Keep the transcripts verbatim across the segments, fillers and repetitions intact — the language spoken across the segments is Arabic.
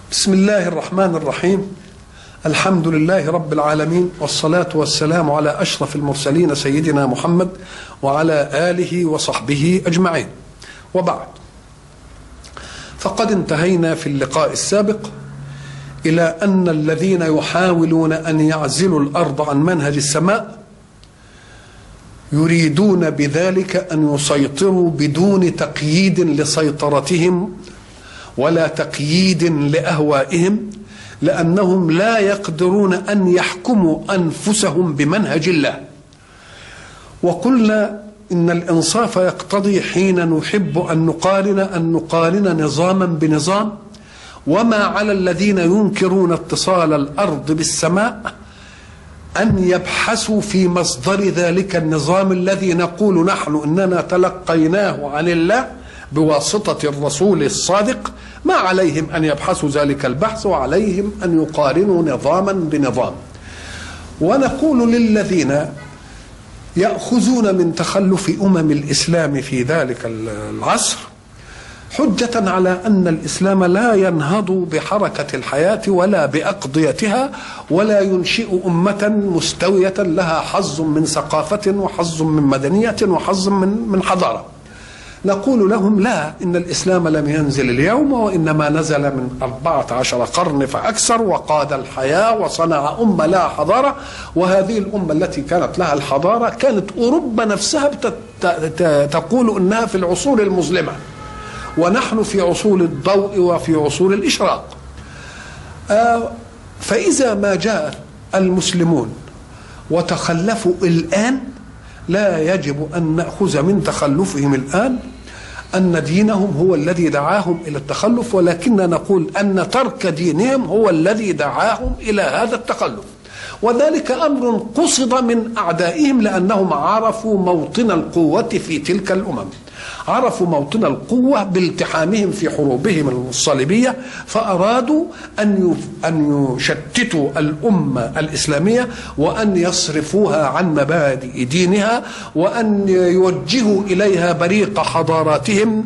بسم الله الرحمن الرحيم. الحمد لله رب العالمين، والصلاة والسلام على أشرف المرسلين سيدنا محمد وعلى آله وصحبه أجمعين، وبعد. فقد انتهينا في اللقاء السابق إلى أن الذين يحاولون أن يعزلوا الأرض عن منهج السماء يريدون بذلك أن يسيطروا بدون تقييد لسيطرتهم ولا تقييد لأهوائهم، لأنهم لا يقدرون أن يحكموا أنفسهم بمنهج الله. وقلنا إن الإنصاف يقتضي حين نحب أن نقارن أن نقارن نظاما بنظام، وما على الذين ينكرون اتصال الأرض بالسماء أن يبحثوا في مصدر ذلك النظام الذي نقول نحن إننا تلقيناه عن الله بواسطة الرسول الصادق. ما عليهم أن يبحثوا ذلك البحث، وعليهم أن يقارنوا نظاما بنظام. ونقول للذين يأخذون من تخلف أمم الإسلام في ذلك العصر حجة على أن الإسلام لا ينهض بحركة الحياة ولا بأقضيتها، ولا ينشئ أمة مستوية لها حظ من ثقافة وحظ من مدنية وحظ من من حضارة. نقول لهم لا، إن الإسلام لم ينزل اليوم، وإنما نزل من أربعة عشر قرن فأكثر، وقاد الحياة وصنع أمة لها حضارة. وهذه الأمة التي كانت لها الحضارة كانت أوروبا نفسها تقول إنها في العصور المظلمة، ونحن في عصور الضوء وفي عصور الإشراق. آه فإذا ما جاء المسلمون وتخلفوا الآن، لا يجب أن نأخذ من تخلفهم الآن أن دينهم هو الذي دعاهم إلى التخلف، ولكننا نقول أن ترك دينهم هو الذي دعاهم إلى هذا التخلف. وذلك أمر قصد من أعدائهم، لأنهم عرفوا موطن القوة في تلك الأمم، عرفوا موطن القوة بالتحامهم في حروبهم الصليبية، فأرادوا أن أن يشتتوا الأمة الإسلامية، وأن يصرفوها عن مبادئ دينها، وأن يوجهوا إليها بريق حضاراتهم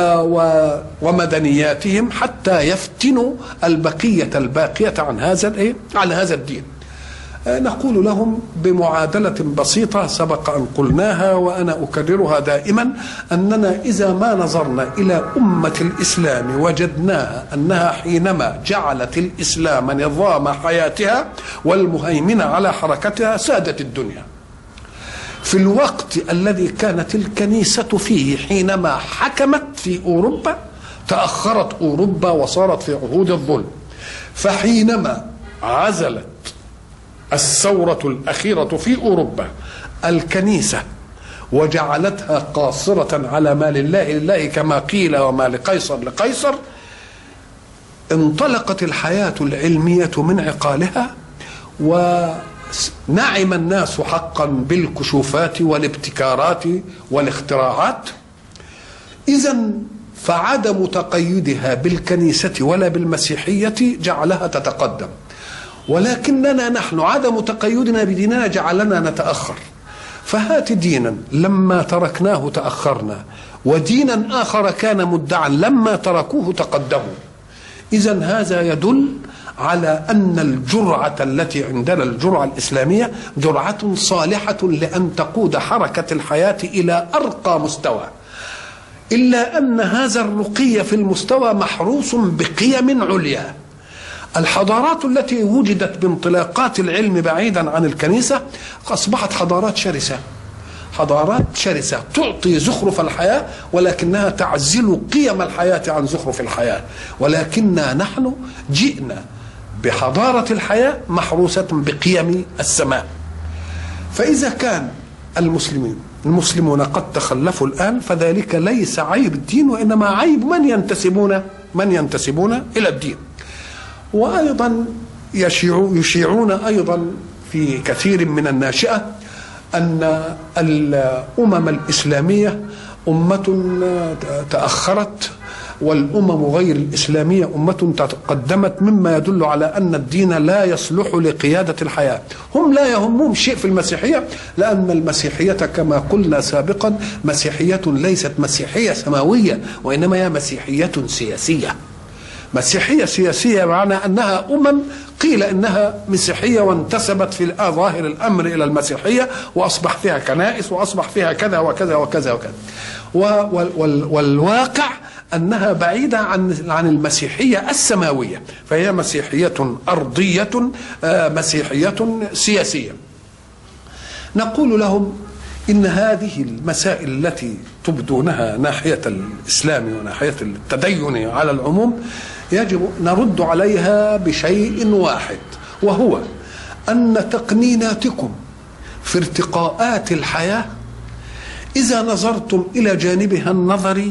ومدنياتهم، حتى يفتنوا البقية الباقية عن هذا عن هذا الدين. نقول لهم بمعادلة بسيطة سبق أن قلناها وأنا أكررها دائما، أننا إذا ما نظرنا إلى أمة الإسلام وجدناها أنها حينما جعلت الإسلام نظام حياتها والمهيمن على حركتها سادت الدنيا. في الوقت الذي كانت الكنيسة فيه حينما حكمت في أوروبا تأخرت أوروبا وصارت في عهود الظلم. فحينما عزلت الثورة الأخيرة في أوروبا الكنيسة وجعلتها قاصرة على ما لله لله كما قيل، وما لقيصر لقيصر، انطلقت الحياة العلمية من عقالها، ونعم الناس حقا بالكشوفات والابتكارات والاختراعات. إذن فعدم تقيدها بالكنيسة ولا بالمسيحية جعلها تتقدم، ولكننا نحن عدم تقيدنا بديننا جعلنا نتأخر. فهات دينا لما تركناه تأخرنا، ودينا آخر كان مدعا لما تركوه تقدموا. إذن هذا يدل على أن الجرعة التي عندنا، الجرعة الإسلامية، جرعة صالحة لأن تقود حركة الحياة إلى أرقى مستوى، إلا أن هذا الرقي في المستوى محروس بقيم عليا. الحضارات التي وجدت بانطلاقات العلم بعيدا عن الكنيسة أصبحت حضارات شرسة، حضارات شرسة تعطي زخرف الحياة، ولكنها تعزل قيم الحياة عن زخرف الحياة. ولكننا نحن جئنا بحضارة الحياة محروسة بقيم السماء. فإذا كان المسلمين المسلمون قد تخلفوا الآن، فذلك ليس عيب الدين، وإنما عيب من ينتسبون من ينتسبون إلى الدين. وأيضا يشيعون أيضا في كثير من الناشئة أن الأمم الإسلامية أمة تأخرت، والأمم غير الإسلامية أمة تقدمت، مما يدل على أن الدين لا يصلح لقيادة الحياة. هم لا يهمهم شيء في المسيحية، لأن المسيحية كما قلنا سابقا مسيحية ليست مسيحية سماوية، وإنما هي مسيحية سياسية. مسيحية سياسية معنى أنها أمم قيل إنها مسيحية وانتسبت في ظاهر الأمر إلى المسيحية وأصبح فيها كنائس وأصبح فيها كذا وكذا وكذا وكذا، والواقع أنها بعيدة عن عن المسيحية السماوية، فهي مسيحية أرضية مسيحية سياسية. نقول لهم إن هذه المسائل التي تبدونها ناحية الإسلام وناحية التدين على العموم يجب نرد عليها بشيء واحد، وهو أن تقنيناتكم في ارتقاءات الحياة إذا نظرتم إلى جانبها النظري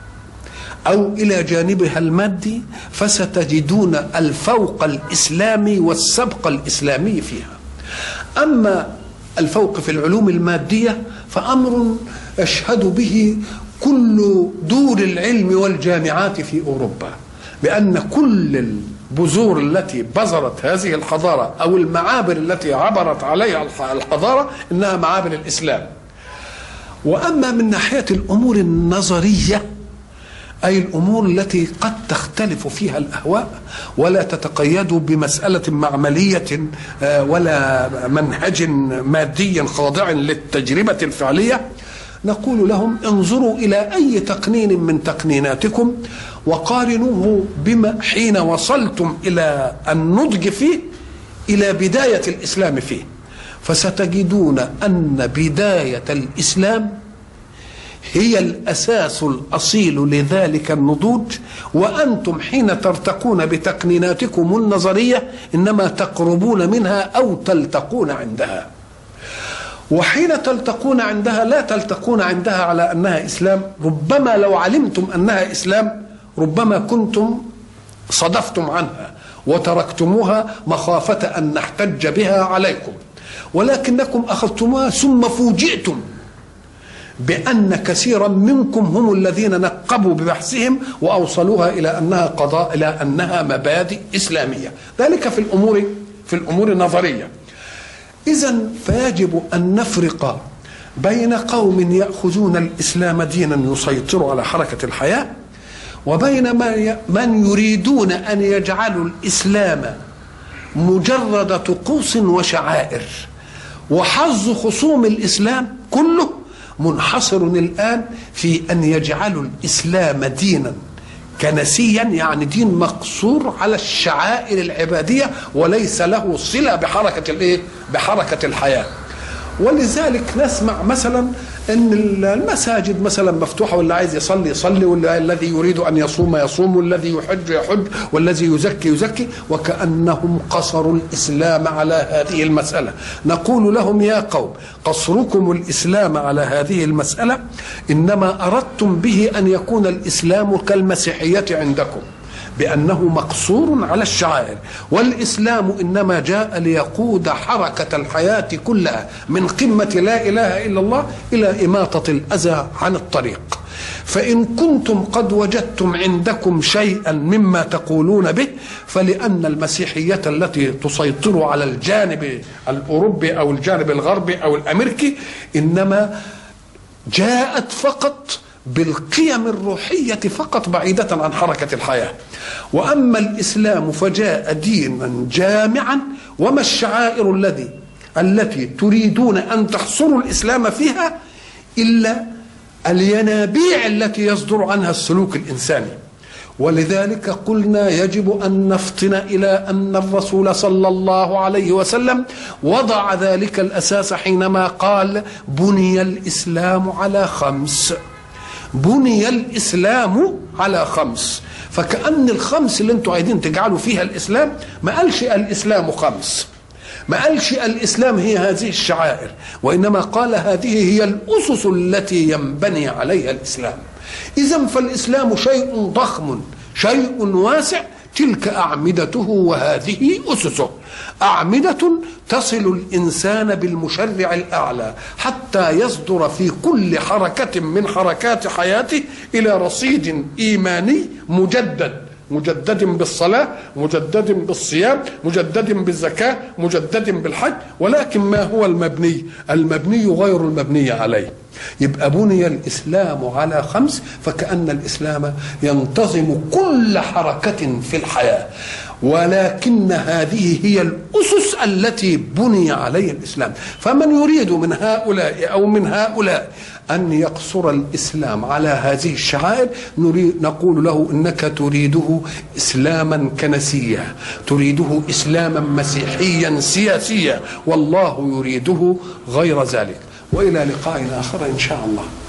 أو إلى جانبها المادي فستجدون الفوق الإسلامي والسبق الإسلامي فيها. أما الفوق في العلوم المادية فأمر يشهد به كل دور العلم والجامعات في أوروبا، بأن كل البذور التي بذرت هذه الحضارة أو المعابر التي عبرت عليها الحضارة إنها معابر الإسلام. وأما من ناحية الأمور النظرية أي الأمور التي قد تختلف فيها الأهواء ولا تتقيد بمسألة معملية ولا منهج مادي خاضع للتجربة الفعلية، نقول لهم انظروا إلى أي تقنين من تقنيناتكم وقارنوه بما حين وصلتم إلى النضج فيه إلى بداية الإسلام فيه، فستجدون أن بداية الإسلام هي الأساس الأصيل لذلك النضوج، وأنتم حين ترتقون بتقنيناتكم النظرية إنما تقربون منها أو تلتقون عندها. وحين تلتقون عندها لا تلتقون عندها على أنها إسلام، ربما لو علمتم أنها إسلام ربما كنتم صدفتم عنها وتركتموها مخافة أن نحتج بها عليكم، ولكنكم أخذتموها ثم فوجئتم بأن كثيرا منكم هم الذين نقبوا ببحثهم وأوصلوها إلى أنها قضاء إلى أنها مبادئ إسلامية، ذلك في الأمور في الأمور النظرية. إذن فيجب أن نفرق بين قوم يأخذون الإسلام دينا يسيطر على حركة الحياة وبين من يريدون أن يجعلوا الإسلام مجرد طقوس وشعائر. وحظ خصوم الإسلام كله منحصر الآن في أن يجعلوا الإسلام دينا كنسيا، يعني دين مقصور على الشعائر العبادية وليس له صلة بحركة الايه بحركة الحياة. ولذلك نسمع مثلا ان المساجد مثلا مفتوحه، واللي عايز يصلي يصلي، والذي يريد ان يصوم يصوم، والذي يحج يحج، والذي يزكي يزكي، وكأنهم قصروا الإسلام على هذه المسألة. نقول لهم يا قوم قصركم الإسلام على هذه المسألة إنما أردتم به أن يكون الإسلام كالمسيحية عندكم بأنه مقصور على الشعائر، والإسلام إنما جاء ليقود حركة الحياة كلها من قمة لا إله إلا الله إلى إماطة الأذى عن الطريق. فإن كنتم قد وجدتم عندكم شيئا مما تقولون به فلأن المسيحية التي تسيطر على الجانب الأوروبي أو الجانب الغربي أو الأمريكي إنما جاءت فقط بالقيم الروحية فقط بعيدة عن حركة الحياة. وأما الإسلام فجاء دينا جامعا، وما الشعائر الذي التي تريدون أن تحصروا الإسلام فيها إلا الينابيع التي يصدر عنها السلوك الإنساني. ولذلك قلنا يجب أن نفطن إلى أن الرسول صلى الله عليه وسلم وضع ذلك الأساس حينما قال بني الإسلام على خمس. بني الإسلام على خمس، فكأن الخمس اللي انتوا عايزين تجعلوا فيها الإسلام ما قالش الإسلام خمس، ما قالش الإسلام هي هذه الشعائر، وإنما قال هذه هي الأسس التي ينبني عليها الإسلام. إذن فالإسلام شيء ضخم شيء واسع، تلك أعمدته وهذه أسسه، أعمدة تصل الإنسان بالمشرع الأعلى حتى يصدر في كل حركة من حركات حياته إلى رصيد إيماني مجدد مجدد بالصلاة، مجدد بالصيام، مجدد بالزكاة، مجدد بالحج. ولكن ما هو المبني؟ المبني غير المبني عليه. يبقى بني الإسلام على خمس، فكأن الإسلام ينتظم كل حركة في الحياة، ولكن هذه هي الأسس التي بني عليها الإسلام. فمن يريد من هؤلاء أو من هؤلاء أن يقصر الإسلام على هذه الشعائر نريد نقول له إنك تريده إسلاما كنسيا، تريده إسلاما مسيحيا سياسيا، والله يريده غير ذلك. وإلى لقاء آخر إن شاء الله.